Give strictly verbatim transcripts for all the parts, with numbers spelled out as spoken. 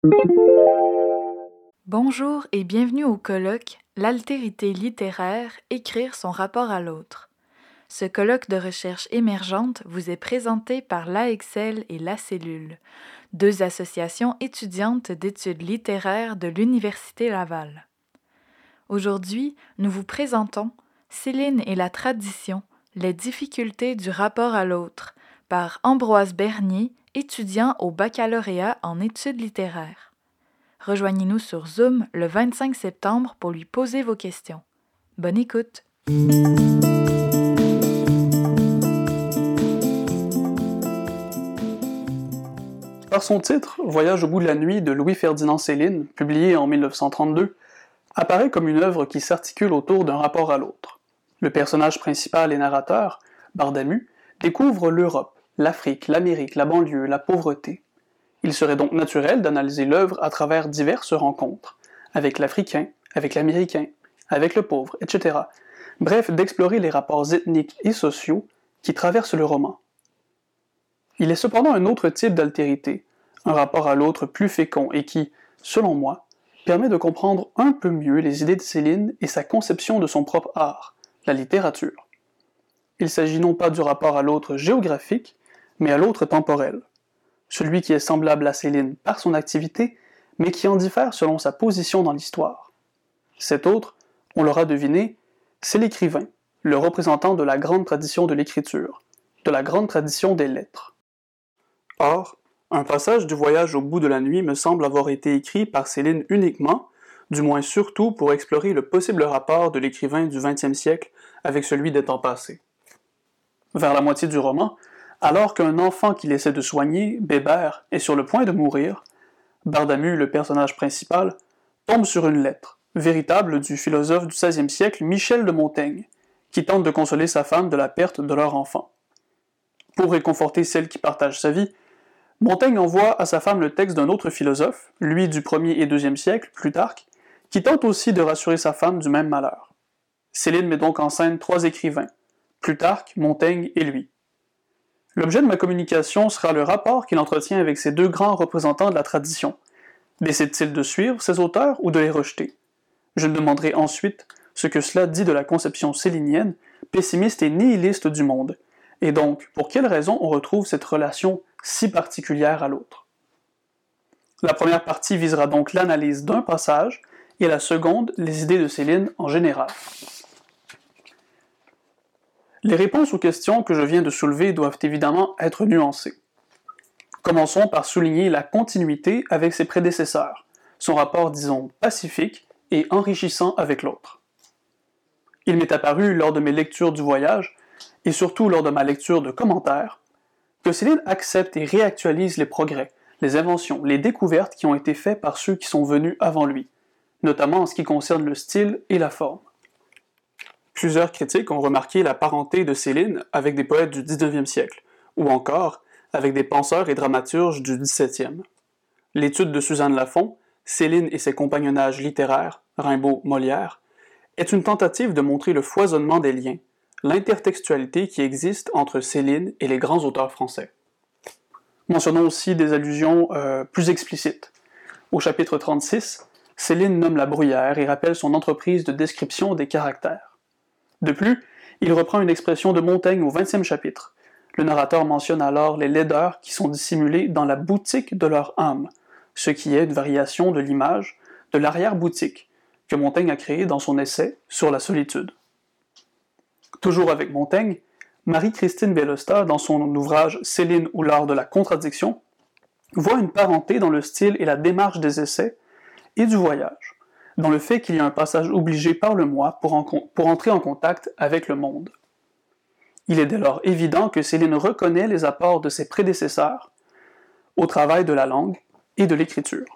Bonjour et bienvenue au colloque L'altérité littéraire, écrire son rapport à l'autre. Ce colloque de recherche émergente vous est présenté par l'A X L et La Cellule, deux associations étudiantes d'études littéraires de l'Université Laval. Aujourd'hui, nous vous présentons Céline et la tradition, les difficultés du rapport à l'autre, par Ambroise Bernier, étudiant au baccalauréat en études littéraires. Rejoignez-nous sur Zoom le vingt-cinq septembre pour lui poser vos questions. Bonne écoute! Par son titre, Voyage au bout de la nuit de Louis-Ferdinand Céline, publié en mille neuf cent trente-deux, apparaît comme une œuvre qui s'articule autour d'un rapport à l'autre. Le personnage principal et narrateur, Bardamu, découvre l'Europe, l'Afrique, l'Amérique, la banlieue, la pauvreté. Il serait donc naturel d'analyser l'œuvre à travers diverses rencontres, avec l'Africain, avec l'Américain, avec le pauvre, et cetera. Bref, d'explorer les rapports ethniques et sociaux qui traversent le roman. Il est cependant un autre type d'altérité, un rapport à l'autre plus fécond et qui, selon moi, permet de comprendre un peu mieux les idées de Céline et sa conception de son propre art, la littérature. Il s'agit non pas du rapport à l'autre géographique, mais à l'autre temporel. Celui qui est semblable à Céline par son activité, mais qui en diffère selon sa position dans l'histoire. Cet autre, on l'aura deviné, c'est l'écrivain, le représentant de la grande tradition de l'écriture, de la grande tradition des lettres. Or, un passage du Voyage au bout de la nuit me semble avoir été écrit par Céline uniquement, du moins surtout pour explorer le possible rapport de l'écrivain du vingtième siècle avec celui des temps passés. Vers la moitié du roman, alors qu'un enfant qu'il essaie de soigner, Bébert, est sur le point de mourir, Bardamu, le personnage principal, tombe sur une lettre, véritable du philosophe du seizième siècle Michel de Montaigne, qui tente de consoler sa femme de la perte de leur enfant. Pour réconforter celle qui partage sa vie, Montaigne envoie à sa femme le texte d'un autre philosophe, lui du premier et deuxième siècle, Plutarque, qui tente aussi de rassurer sa femme du même malheur. Céline met donc en scène trois écrivains, Plutarque, Montaigne et lui. L'objet de ma communication sera le rapport qu'il entretient avec ces deux grands représentants de la tradition. Décide-t-il de suivre ces auteurs ou de les rejeter? Je demanderai ensuite ce que cela dit de la conception célinienne, pessimiste et nihiliste du monde, et donc pour quelles raisons on retrouve cette relation si particulière à l'autre. La première partie visera donc l'analyse d'un passage, et la seconde, les idées de Céline en général. Les réponses aux questions que je viens de soulever doivent évidemment être nuancées. Commençons par souligner la continuité avec ses prédécesseurs, son rapport, disons, pacifique et enrichissant avec l'autre. Il m'est apparu lors de mes lectures du voyage, et surtout lors de ma lecture de commentaires, que Céline accepte et réactualise les progrès, les inventions, les découvertes qui ont été faits par ceux qui sont venus avant lui, notamment en ce qui concerne le style et la forme. Plusieurs critiques ont remarqué la parenté de Céline avec des poètes du dix-neuvième siècle, ou encore avec des penseurs et dramaturges du dix-septième. L'étude de Suzanne Lafont, Céline et ses compagnonnages littéraires, Rimbaud, Molière, est une tentative de montrer le foisonnement des liens, l'intertextualité qui existe entre Céline et les grands auteurs français. Mentionnons aussi des allusions euh, plus explicites. Au chapitre trente-six, Céline nomme la bruyère et rappelle son entreprise de description des caractères. De plus, il reprend une expression de Montaigne au vingtième chapitre. Le narrateur mentionne alors les laideurs qui sont dissimulées dans la boutique de leur âme, ce qui est une variation de l'image de l'arrière-boutique que Montaigne a créée dans son essai sur la solitude. Toujours avec Montaigne, Marie-Christine Bellosta, dans son ouvrage Céline ou l'art de la contradiction, voit une parenté dans le style et la démarche des essais et du voyage, dans le fait qu'il y a un passage obligé par le moi pour, en, pour entrer en contact avec le monde. Il est dès lors évident que Céline reconnaît les apports de ses prédécesseurs au travail de la langue et de l'écriture.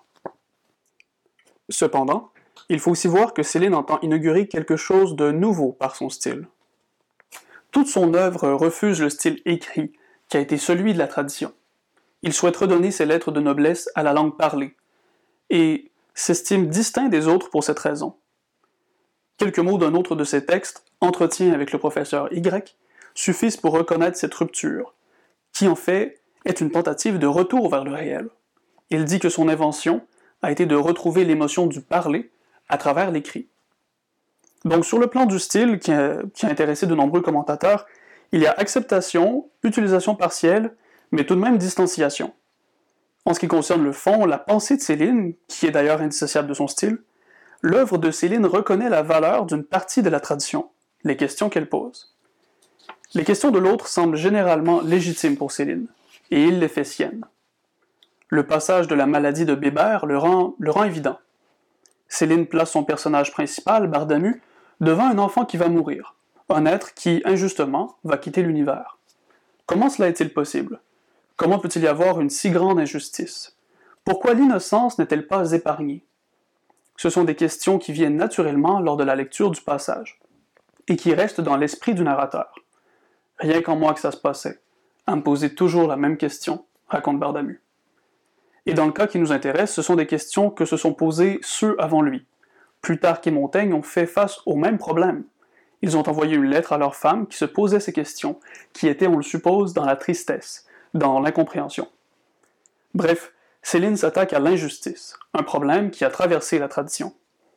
Cependant, il faut aussi voir que Céline entend inaugurer quelque chose de nouveau par son style. Toute son œuvre refuse le style écrit, qui a été celui de la tradition. Il souhaite redonner ses lettres de noblesse à la langue parlée, et s'estime distinct des autres pour cette raison. Quelques mots d'un autre de ses textes, Entretien avec le professeur Y, suffisent pour reconnaître cette rupture, qui en fait est une tentative de retour vers le réel. Il dit que son invention, a été de retrouver l'émotion du parler à travers l'écrit. Donc sur le plan du style, qui a, qui a intéressé de nombreux commentateurs, il y a acceptation, utilisation partielle, mais tout de même distanciation. En ce qui concerne le fond, la pensée de Céline, qui est d'ailleurs indissociable de son style, l'œuvre de Céline reconnaît la valeur d'une partie de la tradition, les questions qu'elle pose. Les questions de l'autre semblent généralement légitimes pour Céline, et il les fait siennes. Le passage de la maladie de Bébert le rend, le rend évident. Céline place son personnage principal, Bardamu, devant un enfant qui va mourir, un être qui, injustement, va quitter l'univers. Comment cela est-il possible? Comment peut-il y avoir une si grande injustice? Pourquoi l'innocence n'est-elle pas épargnée? Ce sont des questions qui viennent naturellement lors de la lecture du passage, et qui restent dans l'esprit du narrateur. Rien qu'en moi que ça se passait, à me poser toujours la même question, raconte Bardamu. Et dans le cas qui nous intéresse, ce sont des questions que se sont posées ceux avant lui. Plutarque et Montaigne ont fait face au même problème. Ils ont envoyé une lettre à leur femme qui se posait ces questions, qui étaient, on le suppose, dans la tristesse, dans l'incompréhension. Bref, Céline s'attaque à l'injustice, un problème qui a traversé la tradition.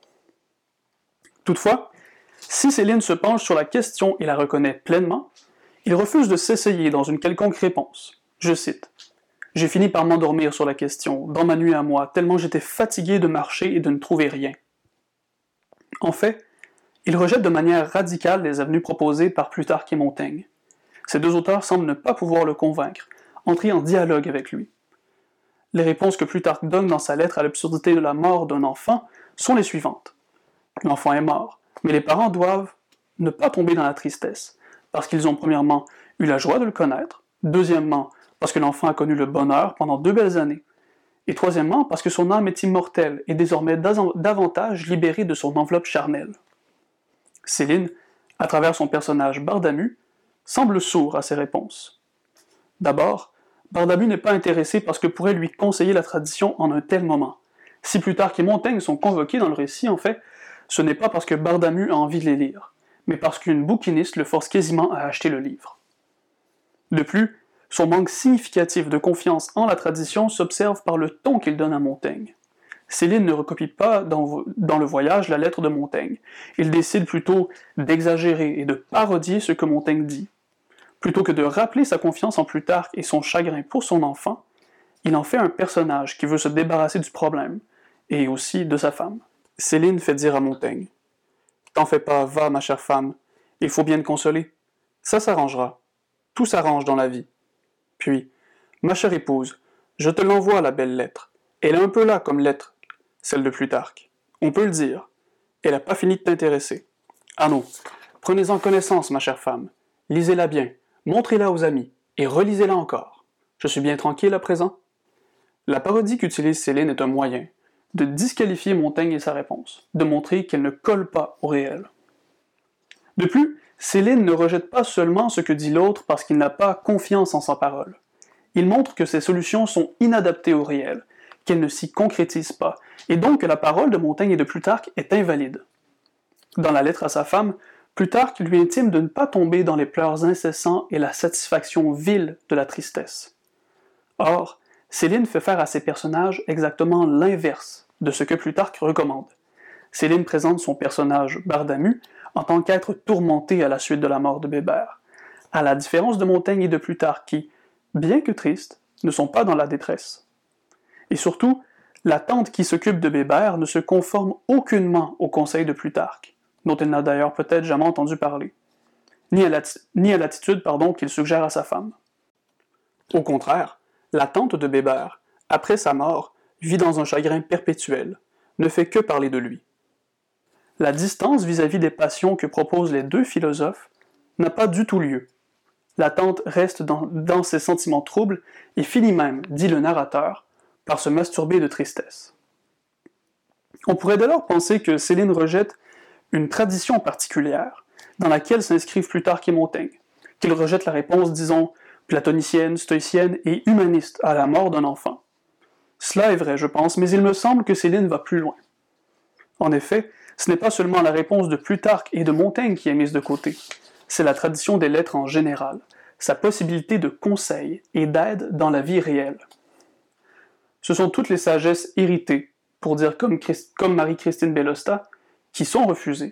Toutefois, si Céline se penche sur la question et la reconnaît pleinement, il refuse de s'essayer dans une quelconque réponse. Je cite. « J'ai fini par m'endormir sur la question, dans ma nuit à moi, tellement j'étais fatigué de marcher et de ne trouver rien. » En fait, il rejette de manière radicale les avenues proposées par Plutarque et Montaigne. Ces deux auteurs semblent ne pas pouvoir le convaincre, entrer en dialogue avec lui. Les réponses que Plutarque donne dans sa lettre à l'absurdité de la mort d'un enfant sont les suivantes. L'enfant est mort, mais les parents doivent ne pas tomber dans la tristesse, parce qu'ils ont premièrement eu la joie de le connaître, deuxièmement parce que l'enfant a connu le bonheur pendant deux belles années, et troisièmement parce que son âme est immortelle et désormais davantage libérée de son enveloppe charnelle. Céline, à travers son personnage Bardamu, semble sourd à ces réponses. D'abord, Bardamu n'est pas intéressé par ce que pourrait lui conseiller la tradition en un tel moment. Si Plutarque et Montaigne sont convoqués dans le récit, en fait, ce n'est pas parce que Bardamu a envie de les lire, mais parce qu'une bouquiniste le force quasiment à acheter le livre. De plus, son manque significatif de confiance en la tradition s'observe par le ton qu'il donne à Montaigne. Céline ne recopie pas dans, dans le voyage la lettre de Montaigne. Il décide plutôt d'exagérer et de parodier ce que Montaigne dit. Plutôt que de rappeler sa confiance en Plutarque et son chagrin pour son enfant, il en fait un personnage qui veut se débarrasser du problème, et aussi de sa femme. Céline fait dire à Montaigne « T'en fais pas, va, ma chère femme, il faut bien te consoler. Ça s'arrangera. Tout s'arrange dans la vie. Puis, ma chère épouse, je te l'envoie, la belle lettre. Elle est un peu là comme lettre, celle de Plutarque. On peut le dire. Elle n'a pas fini de t'intéresser. Ah non, prenez-en connaissance, ma chère femme. Lisez-la bien, montrez-la aux amis, et relisez-la encore. Je suis bien tranquille à présent. » La parodie qu'utilise Céline est un moyen de disqualifier Montaigne et sa réponse, de montrer qu'elle ne colle pas au réel. De plus, Céline ne rejette pas seulement ce que dit l'autre parce qu'il n'a pas confiance en sa parole. Il montre que ses solutions sont inadaptées au réel, qu'elles ne s'y concrétisent pas, et donc que la parole de Montaigne et de Plutarque est invalide. Dans la lettre à sa femme, Plutarque lui intime de ne pas tomber dans les pleurs incessants et la satisfaction vile de la tristesse. Or, Céline fait faire à ses personnages exactement l'inverse de ce que Plutarque recommande. Céline présente son personnage Bardamu en tant qu'être tourmenté à la suite de la mort de Bébert, à la différence de Montaigne et de Plutarque qui, bien que tristes, ne sont pas dans la détresse. Et surtout, la tante qui s'occupe de Bébert ne se conforme aucunement au conseil de Plutarque, dont elle n'a d'ailleurs peut-être jamais entendu parler, ni à l'attitude pardon, qu'il suggère à sa femme. Au contraire, la tante de Bébert, après sa mort, vit dans un chagrin perpétuel, ne fait que parler de lui. La distance vis-à-vis des passions que proposent les deux philosophes n'a pas du tout lieu. La tante reste dans, dans ses sentiments troubles et finit même, dit le narrateur, par se masturber de tristesse. On pourrait dès lors penser que Céline rejette une tradition particulière, dans laquelle s'inscrivent Plutarque et Montaigne, qu'il rejette la réponse, disons, platonicienne, stoïcienne et humaniste à la mort d'un enfant. Cela est vrai, je pense, mais il me semble que Céline va plus loin. En effet, ce n'est pas seulement la réponse de Plutarque et de Montaigne qui est mise de côté, c'est la tradition des lettres en général, sa possibilité de conseil et d'aide dans la vie réelle. Ce sont toutes les sagesses héritées, pour dire comme, Christ, comme Marie-Christine Bellosta, qui sont refusés.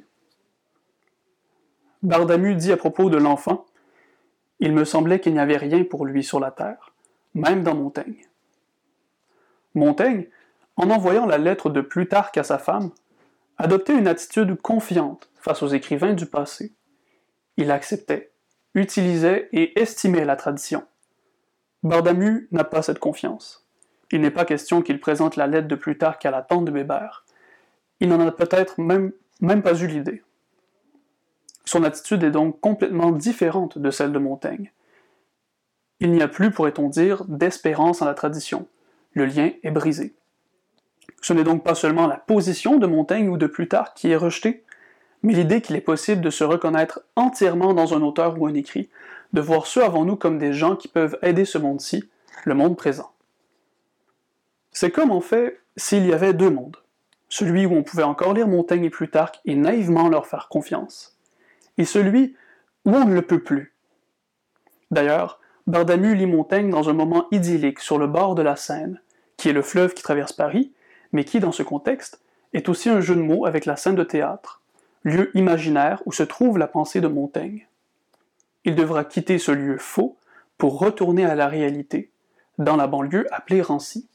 Bardamu dit à propos de l'enfant « Il me semblait qu'il n'y avait rien pour lui sur la terre, même dans Montaigne. » Montaigne, en envoyant la lettre de Plutarque à sa femme, adoptait une attitude confiante face aux écrivains du passé. Il acceptait, utilisait et estimait la tradition. Bardamu n'a pas cette confiance. Il n'est pas question qu'il présente la lettre de Plutarque à la tante de Bébert. Il n'en a peut-être même, même pas eu l'idée. Son attitude est donc complètement différente de celle de Montaigne. Il n'y a plus, pourrait-on dire, d'espérance en la tradition. Le lien est brisé. Ce n'est donc pas seulement la position de Montaigne ou de Plutarque qui est rejetée, mais l'idée qu'il est possible de se reconnaître entièrement dans un auteur ou un écrit, de voir ceux avant nous comme des gens qui peuvent aider ce monde-ci, le monde présent. C'est comme en fait s'il y avait deux mondes, celui où on pouvait encore lire Montaigne et Plutarque et naïvement leur faire confiance, et celui où on ne le peut plus. D'ailleurs, Bardamu lit Montaigne dans un moment idyllique sur le bord de la Seine, qui est le fleuve qui traverse Paris, mais qui, dans ce contexte, est aussi un jeu de mots avec la scène de théâtre, lieu imaginaire où se trouve la pensée de Montaigne. Il devra quitter ce lieu faux pour retourner à la réalité, dans la banlieue appelée Rancy.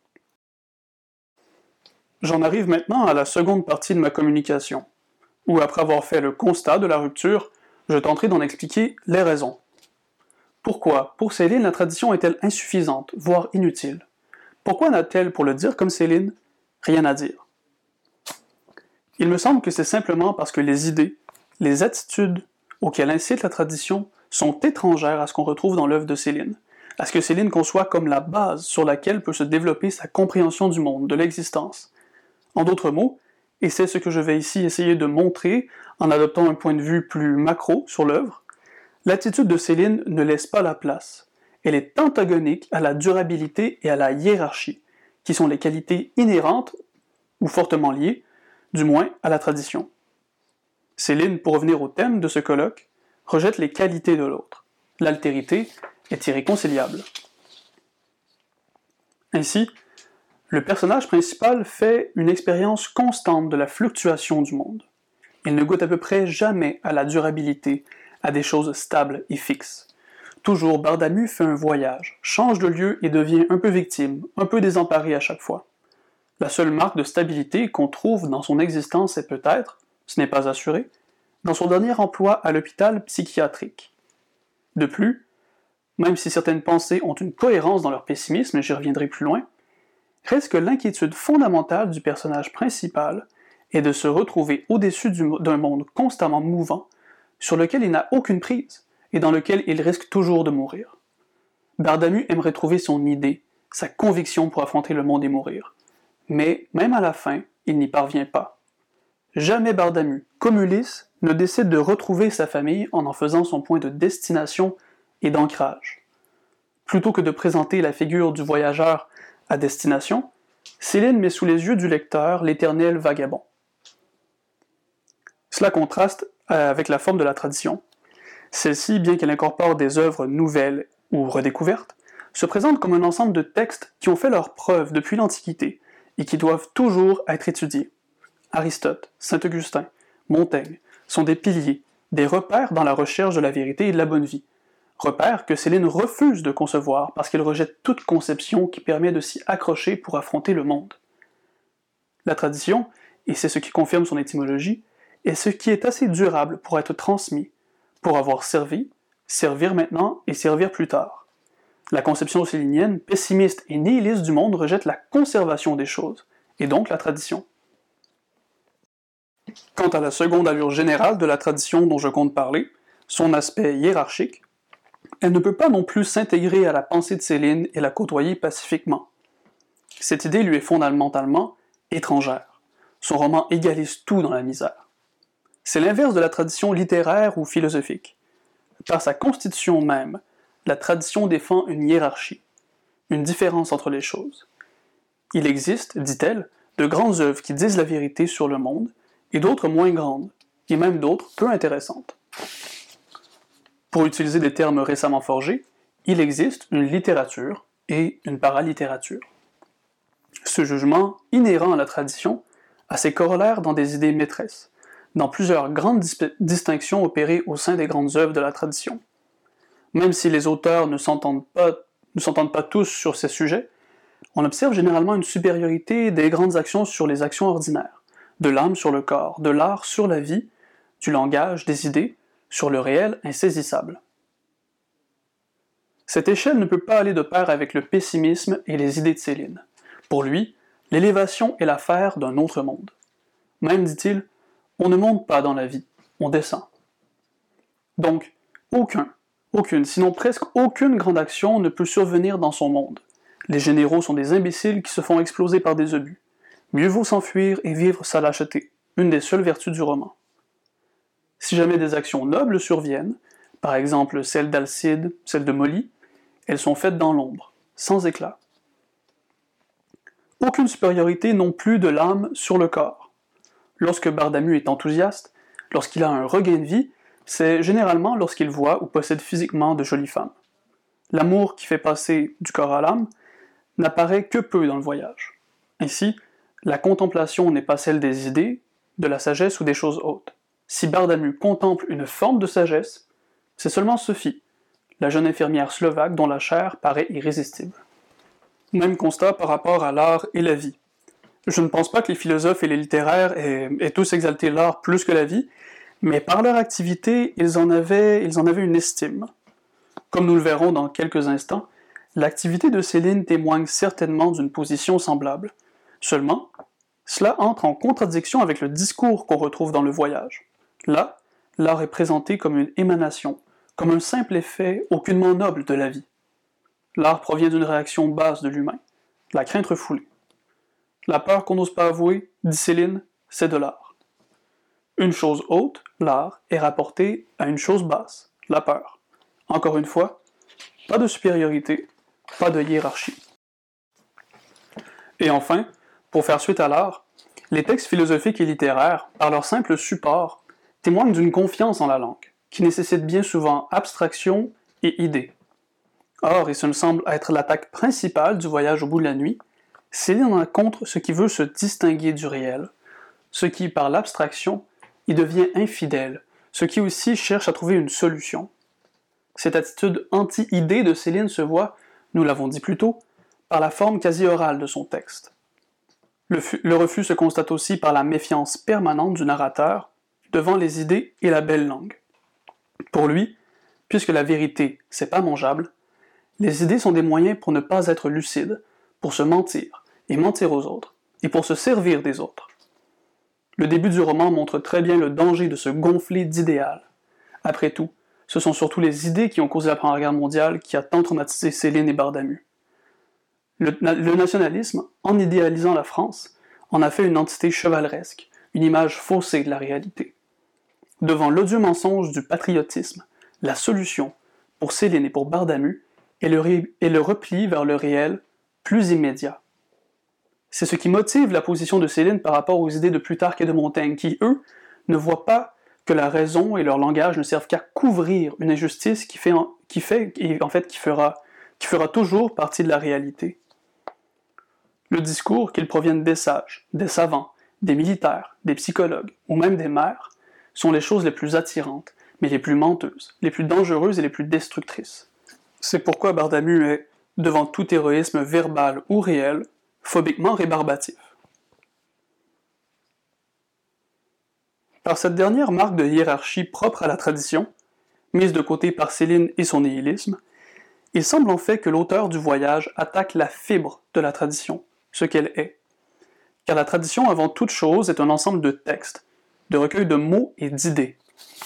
J'en arrive maintenant à la seconde partie de ma communication, où après avoir fait le constat de la rupture, je tenterai d'en expliquer les raisons. Pourquoi, pour Céline, la tradition est-elle insuffisante, voire inutile? Pourquoi n'a-t-elle, pour le dire comme Céline, rien à dire? Il me semble que c'est simplement parce que les idées, les attitudes auxquelles incite la tradition sont étrangères à ce qu'on retrouve dans l'œuvre de Céline, à ce que Céline conçoit comme la base sur laquelle peut se développer sa compréhension du monde, de l'existence. En d'autres mots, et c'est ce que je vais ici essayer de montrer en adoptant un point de vue plus macro sur l'œuvre, l'attitude de Céline ne laisse pas la place. Elle est antagonique à la durabilité et à la hiérarchie, qui sont les qualités inhérentes, ou fortement liées, du moins à la tradition. Céline, pour revenir au thème de ce colloque, rejette les qualités de l'autre. L'altérité est irréconciliable. Ainsi, le personnage principal fait une expérience constante de la fluctuation du monde. Il ne goûte à peu près jamais à la durabilité, à des choses stables et fixes. Toujours, Bardamu fait un voyage, change de lieu et devient un peu victime, un peu désemparé à chaque fois. La seule marque de stabilité qu'on trouve dans son existence est peut-être, ce n'est pas assuré, dans son dernier emploi à l'hôpital psychiatrique. De plus, même si certaines pensées ont une cohérence dans leur pessimisme, et j'y reviendrai plus loin, reste que l'inquiétude fondamentale du personnage principal est de se retrouver au-dessus d'un monde constamment mouvant, sur lequel il n'a aucune prise, et dans lequel il risque toujours de mourir. Bardamu aimerait trouver son idée, sa conviction pour affronter le monde et mourir. Mais, même à la fin, il n'y parvient pas. Jamais Bardamu, comme Ulysse, ne décide de retrouver sa famille en en faisant son point de destination et d'ancrage. Plutôt que de présenter la figure du voyageur à destination, Céline met sous les yeux du lecteur l'éternel vagabond. Cela contraste avec la forme de la tradition. Celle-ci, bien qu'elle incorpore des œuvres nouvelles ou redécouvertes, se présente comme un ensemble de textes qui ont fait leurs preuves depuis l'Antiquité et qui doivent toujours être étudiés. Aristote, Saint-Augustin, Montaigne sont des piliers, des repères dans la recherche de la vérité et de la bonne vie. Repères que Céline refuse de concevoir parce qu'il rejette toute conception qui permet de s'y accrocher pour affronter le monde. La tradition, et c'est ce qui confirme son étymologie, est ce qui est assez durable pour être transmis, pour avoir servi, servir maintenant et servir plus tard. La conception célinienne, pessimiste et nihiliste du monde, rejette la conservation des choses, et donc la tradition. Quant à la seconde allure générale de la tradition dont je compte parler, son aspect hiérarchique, elle ne peut pas non plus s'intégrer à la pensée de Céline et la côtoyer pacifiquement. Cette idée lui est fondamentalement étrangère. Son roman égalise tout dans la misère. C'est l'inverse de la tradition littéraire ou philosophique. Par sa constitution même, la tradition défend une hiérarchie, une différence entre les choses. Il existe, dit-elle, de grandes œuvres qui disent la vérité sur le monde, et d'autres moins grandes, et même d'autres peu intéressantes. Pour utiliser des termes récemment forgés, il existe une littérature et une paralittérature. Ce jugement, inhérent à la tradition, a ses corollaires dans des idées maîtresses, dans plusieurs grandes dis- distinctions opérées au sein des grandes œuvres de la tradition. Même si les auteurs ne s'entendent pas, ne s'entendent pas tous sur ces sujets, on observe généralement une supériorité des grandes actions sur les actions ordinaires, de l'âme sur le corps, de l'art sur la vie, du langage, des idées, sur le réel insaisissable. Cette échelle ne peut pas aller de pair avec le pessimisme et les idées de Céline. Pour lui, l'élévation est l'affaire d'un autre monde. Même, dit-il, on ne monte pas dans la vie, on descend. Donc, aucun, aucune, sinon presque aucune grande action ne peut survenir dans son monde. Les généraux sont des imbéciles qui se font exploser par des obus. Mieux vaut s'enfuir et vivre sa lâcheté, une des seules vertus du roman. Si jamais des actions nobles surviennent, par exemple celle d'Alcide, celle de Molly, elles sont faites dans l'ombre, sans éclat. Aucune supériorité non plus de l'âme sur le corps. Lorsque Bardamu est enthousiaste, lorsqu'il a un regain de vie, c'est généralement lorsqu'il voit ou possède physiquement de jolies femmes. L'amour qui fait passer du corps à l'âme n'apparaît que peu dans le voyage. Ainsi, la contemplation n'est pas celle des idées, de la sagesse ou des choses hautes. Si Bardamu contemple une forme de sagesse, c'est seulement Sophie, la jeune infirmière slovaque dont la chair paraît irrésistible. Même constat par rapport à l'art et la vie. Je ne pense pas que les philosophes et les littéraires aient, aient tous exalté l'art plus que la vie, mais par leur activité, ils en avaient, ils en avaient une estime. Comme nous le verrons dans quelques instants, l'activité de Céline témoigne certainement d'une position semblable. Seulement, cela entre en contradiction avec le discours qu'on retrouve dans le voyage. Là, l'art est présenté comme une émanation, comme un simple effet aucunement noble de la vie. L'art provient d'une réaction basse de l'humain, la crainte refoulée. La peur qu'on n'ose pas avouer, dit Céline, c'est de l'art. Une chose haute, l'art, est rapportée à une chose basse, la peur. Encore une fois, pas de supériorité, pas de hiérarchie. Et enfin, pour faire suite à l'art, les textes philosophiques et littéraires, par leur simple support, témoignent d'une confiance en la langue, qui nécessite bien souvent abstraction et idée. Or, et ce me semble être l'attaque principale du voyage au bout de la nuit, Céline rencontre ce qui veut se distinguer du réel, ce qui, par l'abstraction, y devient infidèle, ce qui aussi cherche à trouver une solution. Cette attitude anti-idée de Céline se voit, nous l'avons dit plus tôt, par la forme quasi-orale de son texte. Le, le refus se constate aussi par la méfiance permanente du narrateur devant les idées et la belle langue. Pour lui, puisque la vérité, c'est pas mangeable, les idées sont des moyens pour ne pas être lucide, pour se mentir, et mentir aux autres, et pour se servir des autres. Le début du roman montre très bien le danger de se gonfler d'idéal. Après tout, ce sont surtout les idées qui ont causé la Première Guerre mondiale qui a tant traumatisé Céline et Bardamu. Le, le nationalisme, en idéalisant la France, en a fait une entité chevaleresque, une image faussée de la réalité. Devant l'odieux mensonge du patriotisme, la solution, pour Céline et pour Bardamu, est le, ré, est le repli vers le réel plus immédiat. C'est ce qui motive la position de Céline par rapport aux idées de Plutarque et de Montaigne, qui, eux, ne voient pas que la raison et leur langage ne servent qu'à couvrir une injustice qui fait, en, qui fait et en fait, qui fera, qui fera toujours partie de la réalité. Le discours, qu'il provienne des sages, des savants, des militaires, des psychologues, ou même des mères, sont les choses les plus attirantes, mais les plus menteuses, les plus dangereuses et les plus destructrices. C'est pourquoi Bardamu est, devant tout héroïsme verbal ou réel, phobiquement rébarbatif. Par cette dernière marque de hiérarchie propre à la tradition, mise de côté par Céline et son nihilisme, il semble en fait que l'auteur du voyage attaque la fibre de la tradition, ce qu'elle est. Car la tradition, avant toute chose, est un ensemble de textes, de recueils de mots et d'idées.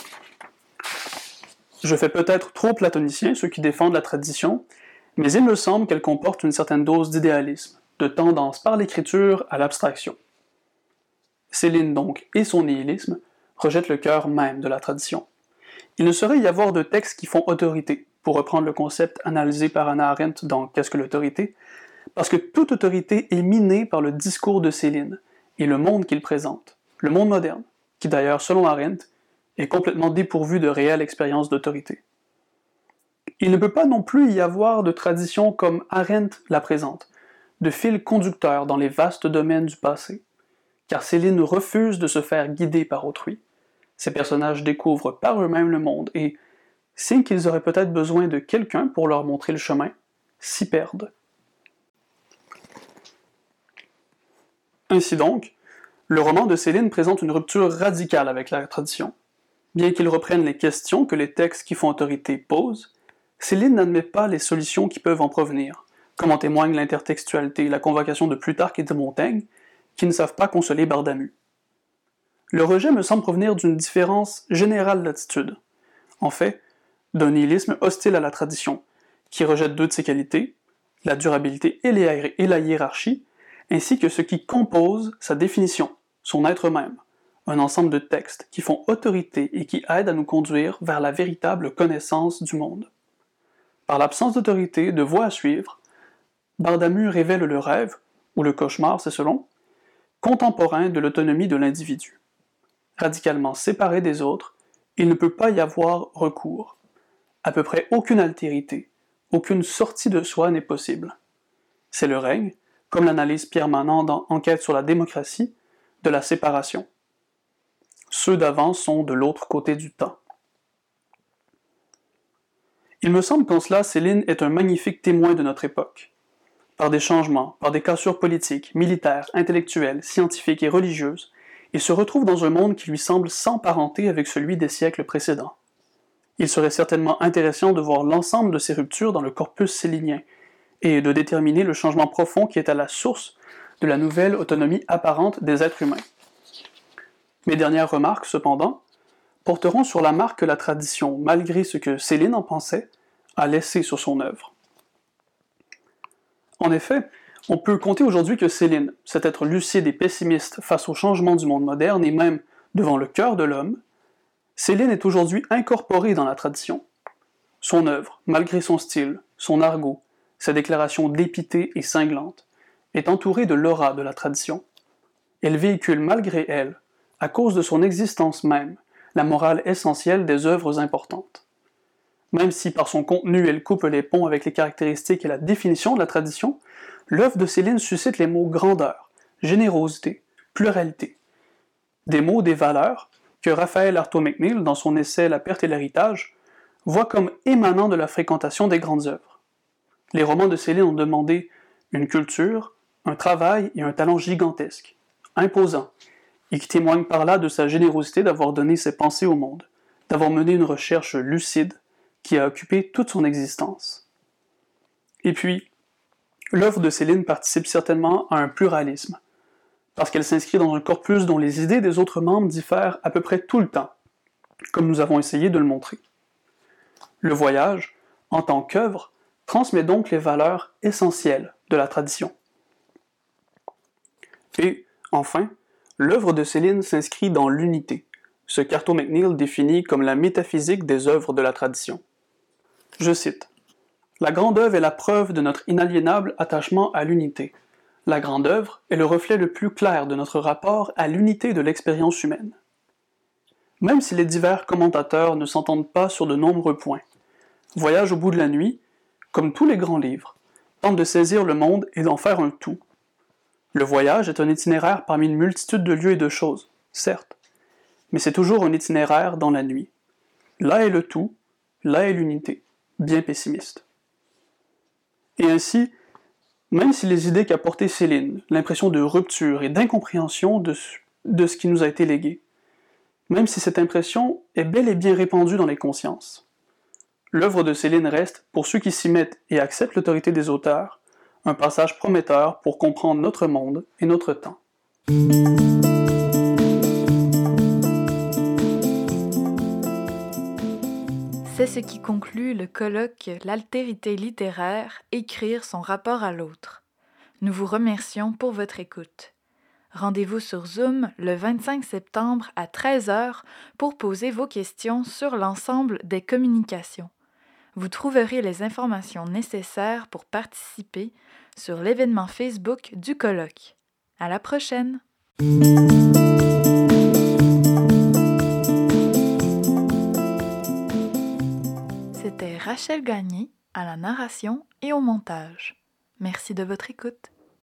Je fais peut-être trop platonicien ceux qui défendent la tradition, mais il me semble qu'elle comporte une certaine dose d'idéalisme, de tendance par l'écriture à l'abstraction. Céline donc, et son nihilisme, rejettent le cœur même de la tradition. Il ne saurait y avoir de textes qui font autorité, pour reprendre le concept analysé par Hannah Arendt dans Qu'est-ce que l'autorité, parce que toute autorité est minée par le discours de Céline et le monde qu'il présente, le monde moderne, qui d'ailleurs, selon Arendt, est complètement dépourvu de réelle expérience d'autorité. Il ne peut pas non plus y avoir de tradition comme Arendt la présente, de fil conducteur dans les vastes domaines du passé, car Céline refuse de se faire guider par autrui. Ces personnages découvrent par eux-mêmes le monde et, signe qu'ils auraient peut-être besoin de quelqu'un pour leur montrer le chemin, s'y perdent. Ainsi donc, le roman de Céline présente une rupture radicale avec la tradition. Bien qu'il reprenne les questions que les textes qui font autorité posent, Céline n'admet pas les solutions qui peuvent en provenir, comme en témoigne l'intertextualité et la convocation de Plutarque et de Montaigne, qui ne savent pas consoler Bardamu. Le rejet me semble provenir d'une différence générale d'attitude. En fait, d'un nihilisme hostile à la tradition, qui rejette deux de ses qualités, la durabilité et, les, et la hiérarchie, ainsi que ce qui compose sa définition, son être même, un ensemble de textes qui font autorité et qui aident à nous conduire vers la véritable connaissance du monde. Par l'absence d'autorité, de voie à suivre, Bardamu révèle le rêve, ou le cauchemar, c'est selon, contemporain de l'autonomie de l'individu. Radicalement séparé des autres, il ne peut pas y avoir recours. À peu près aucune altérité, aucune sortie de soi n'est possible. C'est le règne, comme l'analyse Pierre Manant dans Enquête sur la démocratie, de la séparation. Ceux d'avant sont de l'autre côté du temps. Il me semble qu'en cela, Céline est un magnifique témoin de notre époque. Par des changements, par des cassures politiques, militaires, intellectuelles, scientifiques et religieuses, il se retrouve dans un monde qui lui semble sans parenté avec celui des siècles précédents. Il serait certainement intéressant de voir l'ensemble de ces ruptures dans le corpus célinien, et de déterminer le changement profond qui est à la source de la nouvelle autonomie apparente des êtres humains. Mes dernières remarques, cependant, porteront sur la marque que la tradition, malgré ce que Céline en pensait, a laissé sur son œuvre. En effet, on peut compter aujourd'hui que Céline, cet être lucide et pessimiste face au changement du monde moderne et même devant le cœur de l'homme, Céline est aujourd'hui incorporée dans la tradition. Son œuvre, malgré son style, son argot, sa déclaration dépitée et cinglante, est entourée de l'aura de la tradition. Elle véhicule malgré elle, à cause de son existence même, la morale essentielle des œuvres importantes. Même si par son contenu elle coupe les ponts avec les caractéristiques et la définition de la tradition, l'œuvre de Céline suscite les mots grandeur, générosité, pluralité. Des mots, des valeurs, que Raphaël Arthaud McNeill, dans son essai La perte et l'héritage, voit comme émanant de la fréquentation des grandes œuvres. Les romans de Céline ont demandé une culture, un travail et un talent gigantesques, imposants, et qui témoignent par là de sa générosité d'avoir donné ses pensées au monde, d'avoir mené une recherche lucide qui a occupé toute son existence. Et puis, l'œuvre de Céline participe certainement à un pluralisme, parce qu'elle s'inscrit dans un corpus dont les idées des autres membres diffèrent à peu près tout le temps, comme nous avons essayé de le montrer. Le voyage, en tant qu'œuvre, transmet donc les valeurs essentielles de la tradition. Et, enfin, l'œuvre de Céline s'inscrit dans l'unité, ce qu'Arthaud McNeill définit comme la métaphysique des œuvres de la tradition. Je cite « La grande œuvre est la preuve de notre inaliénable attachement à l'unité. La grande œuvre est le reflet le plus clair de notre rapport à l'unité de l'expérience humaine. » Même si les divers commentateurs ne s'entendent pas sur de nombreux points, Voyage au bout de la nuit, comme tous les grands livres, tente de saisir le monde et d'en faire un tout. Le voyage est un itinéraire parmi une multitude de lieux et de choses, certes, mais c'est toujours un itinéraire dans la nuit. Là est le tout, là est l'unité, bien pessimiste. Et ainsi, même si les idées qu'a portées Céline, l'impression de rupture et d'incompréhension de, de ce qui nous a été légué, même si cette impression est bel et bien répandue dans les consciences, l'œuvre de Céline reste, pour ceux qui s'y mettent et acceptent l'autorité des auteurs, un passage prometteur pour comprendre notre monde et notre temps. C'est ce qui conclut le colloque L'altérité littéraire, écrire son rapport à l'autre. Nous vous remercions pour votre écoute. Rendez-vous sur Zoom le vingt-cinq septembre à treize heures pour poser vos questions sur l'ensemble des communications. Vous trouverez les informations nécessaires pour participer sur l'événement Facebook du colloque. À la prochaine! C'était Rachel Gagné à la narration et au montage. Merci de votre écoute.